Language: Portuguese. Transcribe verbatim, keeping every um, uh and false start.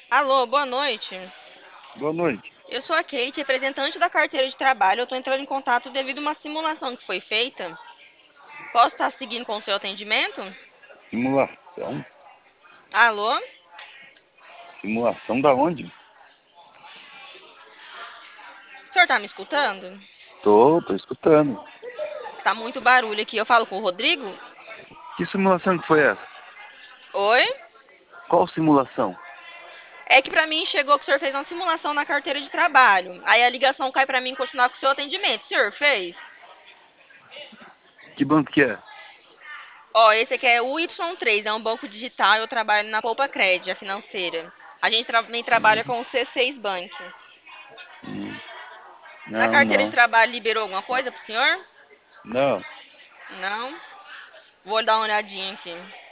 Alô, boa noite. Boa noite. Eu sou a Kate, representante da carteira de trabalho. Eu estou entrando em contato devido a uma simulação que foi feita. Posso estar seguindo com o seu atendimento? Simulação? Alô? Simulação da onde? O senhor está me escutando? Tô, tô escutando. Tá muito barulho aqui. Eu falo com o Rodrigo? Que simulação que foi essa? Oi? Qual simulação? É que para mim chegou que o senhor fez uma simulação na carteira de trabalho. Aí a ligação cai para mim continuar com o seu atendimento. O senhor fez? Que banco que é? Ó, esse aqui é o Y três, é um banco digital. Eu trabalho na Poupa Cred, a financeira. A gente também trabalha Hum, com o C seis Bank. hum. Na Não, carteira de não. trabalho liberou alguma coisa pro senhor? Não. Não? Vou dar uma olhadinha aqui.